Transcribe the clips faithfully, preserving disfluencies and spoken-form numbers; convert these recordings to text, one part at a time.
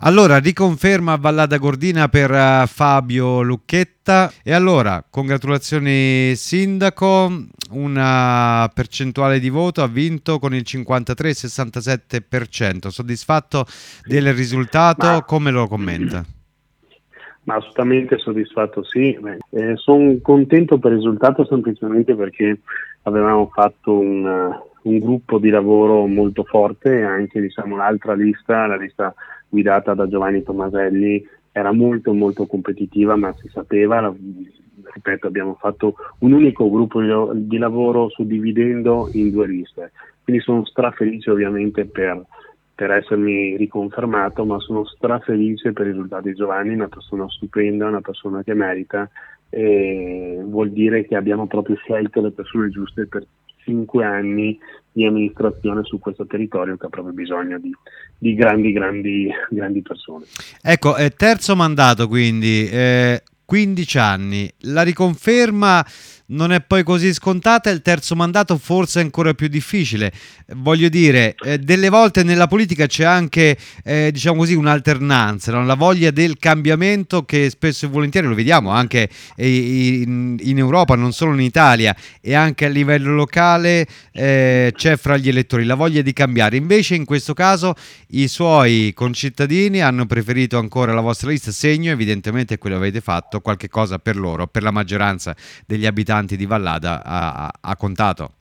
Allora, riconferma a Vallada Gordina per uh, Fabio Lucchetta. E allora, congratulazioni sindaco, una percentuale di voto, ha vinto con il cinquantatré virgola sessantasette per cento. Soddisfatto del risultato? Ma, come lo commenta? Ma assolutamente soddisfatto, sì. Eh, sono contento per il risultato semplicemente perché avevamo fatto un, un gruppo di lavoro molto forte e anche, diciamo, l'altra lista, la lista guidata da Giovanni Tomaselli, era molto molto competitiva, ma si sapeva, ripeto, abbiamo fatto un unico gruppo di, di lavoro suddividendo in due liste, quindi sono strafelice ovviamente per, per essermi riconfermato, ma sono strafelice per i risultati di Giovanni, una persona stupenda, una persona che merita, e vuol dire che abbiamo proprio scelto le persone giuste per cinque anni di amministrazione su questo territorio che ha proprio bisogno di, di grandi, grandi, grandi persone. Ecco, eh, terzo mandato quindi, eh, quindici anni, la riconferma non è poi così scontata, il terzo mandato forse è ancora più difficile. Voglio dire, eh, delle volte nella politica c'è anche, eh, diciamo così, un'alternanza, no? La voglia del cambiamento che spesso e volentieri lo vediamo anche in, in Europa, non solo in Italia, e anche a livello locale eh, c'è fra gli elettori la voglia di cambiare. Invece in questo caso i suoi concittadini hanno preferito ancora la vostra lista, segno evidentemente quello che avete fatto, qualche cosa per loro, per la maggioranza degli abitanti di Vallada ha, ha, ha contato.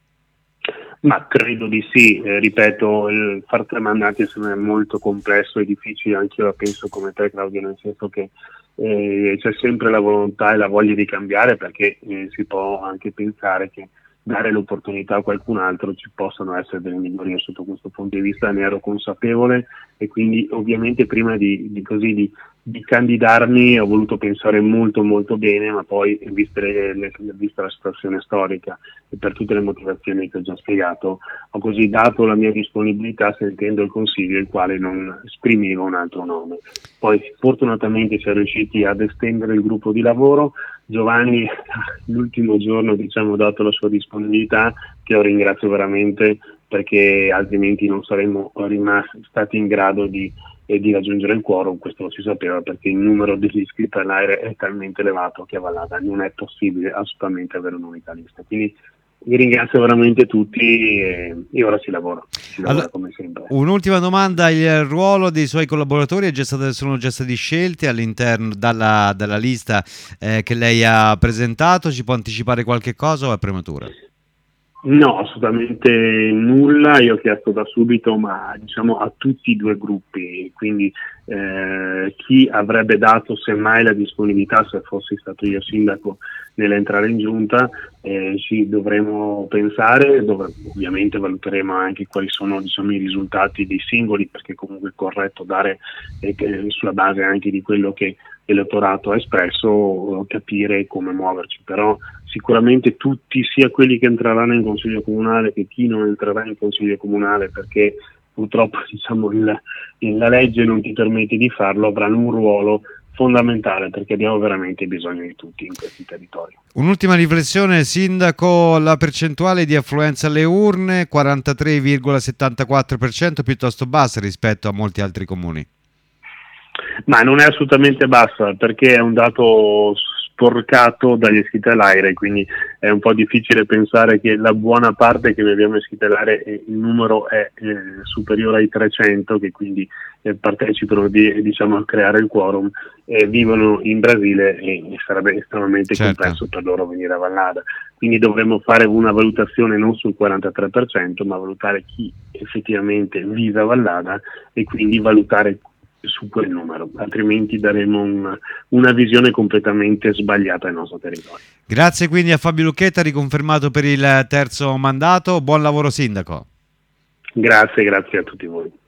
Ma credo di sì, eh, ripeto, il far tre mandati è molto complesso e difficile, anche io la penso come te, Claudio, nel senso che eh, c'è sempre la volontà e la voglia di cambiare, perché eh, si può anche pensare che dare l'opportunità a qualcun altro ci possano essere delle migliorie sotto questo punto di vista, ne ero consapevole, e quindi ovviamente prima di, di così di, di candidarmi ho voluto pensare molto molto bene, ma poi vista, le, le, vista la situazione storica e per tutte le motivazioni che ho già spiegato, ho così dato la mia disponibilità sentendo il consiglio, il quale non esprimeva un altro nome. Poi fortunatamente si è riusciti ad estendere il gruppo di lavoro. Giovanni l'ultimo giorno, diciamo, ha dato la sua disponibilità, che lo ringrazio veramente, perché altrimenti non saremmo rimasti stati in grado di, eh, di raggiungere il quorum. Questo lo si sapeva, perché il numero degli iscritti all'aereo è talmente elevato che a Vallada non è possibile assolutamente avere un'unica lista. Quindi vi ringrazio veramente tutti e, e ora si lavora, si lavora allora, come sempre. Un'ultima domanda: il ruolo dei suoi collaboratori è già stato, sono già stati scelti all'interno dalla, dalla lista eh, che lei ha presentato? Ci può anticipare qualche cosa o è prematura? No, assolutamente nulla, io ho chiesto da subito, ma diciamo a tutti i due gruppi, quindi eh, chi avrebbe dato semmai la disponibilità, se fossi stato io sindaco, nell'entrare in giunta, eh, ci dovremo pensare, dove ovviamente valuteremo anche quali sono, diciamo, i risultati dei singoli, perché comunque è corretto dare eh, sulla base anche di quello che l'elettorato ha espresso, capire come muoverci, però sicuramente tutti, sia quelli che entreranno in consiglio comunale che chi non entrerà in consiglio comunale, perché purtroppo, diciamo, il, il, la legge non ti permette di farlo, avranno un ruolo fondamentale, perché abbiamo veramente bisogno di tutti in questi territori. Un'ultima riflessione, sindaco: la percentuale di affluenza alle urne quarantatré virgola settantaquattro per cento, piuttosto bassa rispetto a molti altri comuni. Ma non è assolutamente bassa, perché è un dato sporcato dagli iscritti all'aire, quindi è un po' difficile pensare che la buona parte che ne abbiamo iscritti all'aire, il numero è eh, superiore ai trecento, che quindi eh, partecipano di, diciamo, a creare il quorum, eh, vivono in Brasile e sarebbe estremamente certo. complesso per loro venire a Vallada. Quindi dovremmo fare una valutazione non sul quarantatré per cento, ma valutare chi effettivamente vive a Vallada e quindi valutare su quel numero, altrimenti daremo una, una visione completamente sbagliata del nostro territorio. Grazie quindi a Fabio Lucchetta, riconfermato per il terzo mandato. Buon lavoro sindaco. Grazie, grazie a tutti voi.